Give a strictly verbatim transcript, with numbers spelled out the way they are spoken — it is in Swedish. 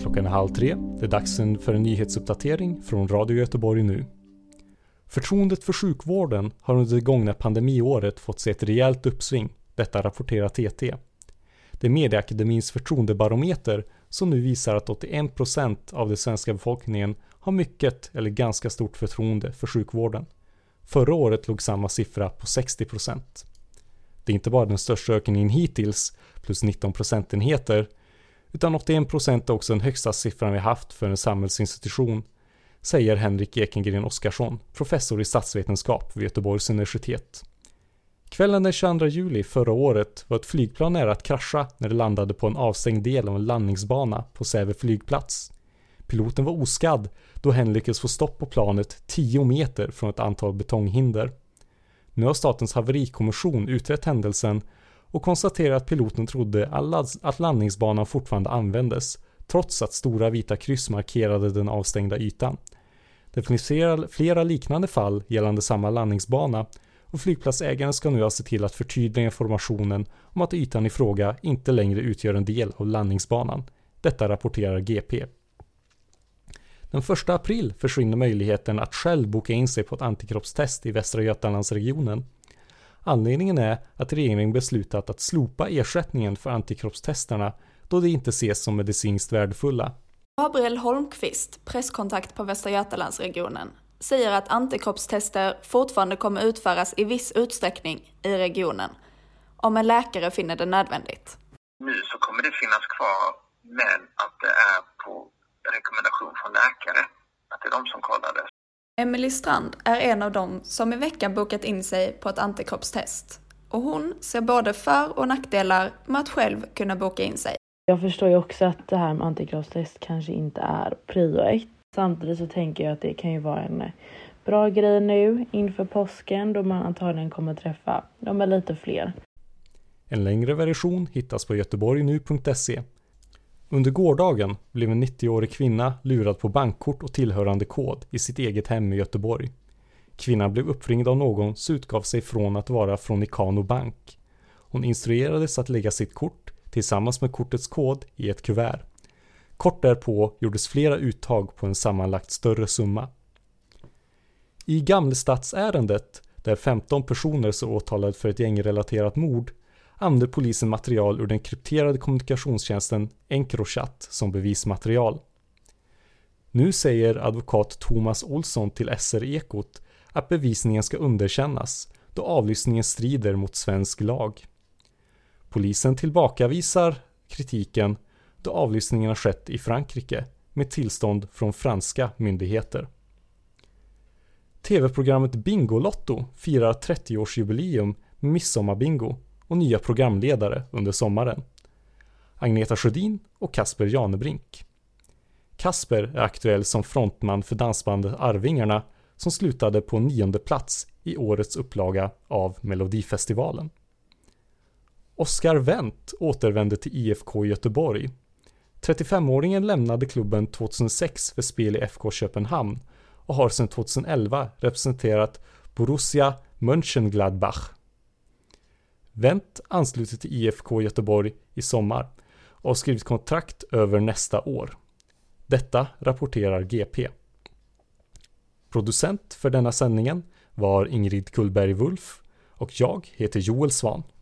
Klockan är halv tre. Det är dags för en nyhetsuppdatering från Radio Göteborg nu. Förtroendet för sjukvården har under det gångna pandemiåret fått sig ett rejält uppsving. Detta rapporterar T T. Det är Medieakademins förtroendebarometer som nu visar att åttioen procent av den svenska befolkningen har mycket eller ganska stort förtroende för sjukvården. Förra året låg samma siffra på sextio procent. Det är inte bara den största ökningen hittills, plus nitton procentenheter, utan åttioen procent är också den högsta siffran vi haft för en samhällsinstitution, säger Henrik Ekengren Oskarsson, professor i statsvetenskap vid Göteborgs universitet. Kvällen den tjugoandra juli förra året var ett flygplan nära att krascha när det landade på en avstängd del av en landningsbana på Säve flygplats. Piloten var oskadd då hen lyckades få stopp på planet tio meter från ett antal betonghinder. Nu har Statens haverikommission utrett händelsen och konstaterar att piloten trodde att landningsbanan fortfarande användes, trots att stora vita kryss markerade den avstängda ytan. Det finns flera, flera liknande fall gällande samma landningsbana och flygplatsägaren ska nu se till att förtydliga informationen om att ytan i fråga inte längre utgör en del av landningsbanan. Detta rapporterar G P. Den första april försvinner möjligheten att själv boka in sig på ett antikroppstest i Västra Götalandsregionen. Anledningen är att regeringen beslutat att slopa ersättningen för antikroppstesterna då de inte ses som medicinskt värdefulla. Gabriel Holmqvist, presskontakt på Västra Götalandsregionen, säger att antikroppstester fortfarande kommer utföras i viss utsträckning i regionen om en läkare finner det nödvändigt. Nu så kommer det finnas kvar, men att det är på rekommendation från läkare, att det är de som kollar det. Emily Strand är en av dem som i veckan bokat in sig på ett antikroppstest. Och hon ser både för- och nackdelar med att själv kunna boka in sig. Jag förstår ju också att det här med antikroppstest kanske inte är prio ett. Samtidigt så tänker jag att det kan ju vara en bra grej nu inför påsken då man antagligen kommer träffa de är lite fler. En längre version hittas på göteborgnu punkt se. Under gårdagen blev en nittioårig kvinna lurad på bankkort och tillhörande kod i sitt eget hem i Göteborg. Kvinnan blev uppringd av någon som utgav sig från att vara från Ikano Bank. Hon instruerades att lägga sitt kort tillsammans med kortets kod i ett kuvert. Kort därpå gjordes flera uttag på en sammanlagt större summa. I Gamlestadsärendet, där femton personer så åtalade för ett gängrelaterat mord, använde polisen material ur den krypterade kommunikationstjänsten Encrochat som bevismaterial. Nu säger advokat Thomas Olsson till S R-ekot att bevisningen ska underkännas då avlyssningen strider mot svensk lag. Polisen tillbakavisar kritiken då avlyssningen har skett i Frankrike med tillstånd från franska myndigheter. T V-programmet Bingolotto firar trettioårsjubileum med midsommarbingo och nya programledare under sommaren. Agneta Sjödin och Kasper Janebrink. Kasper är aktuell som frontman för dansbandet Arvingarna som slutade på nionde plats i årets upplaga av Melodifestivalen. Oskar Wendt återvände till I F K Göteborg. trettiofemåringen lämnade klubben tjugohundrasex för spel i F K Köpenhamn och har sedan tjugoelva representerat Borussia Mönchengladbach. Wendt ansluter till I F K Göteborg i sommar och har skrivit kontrakt över nästa år. Detta rapporterar G P. Producent för denna sändningen var Ingrid Kullberg Wulf och jag heter Joel Svan.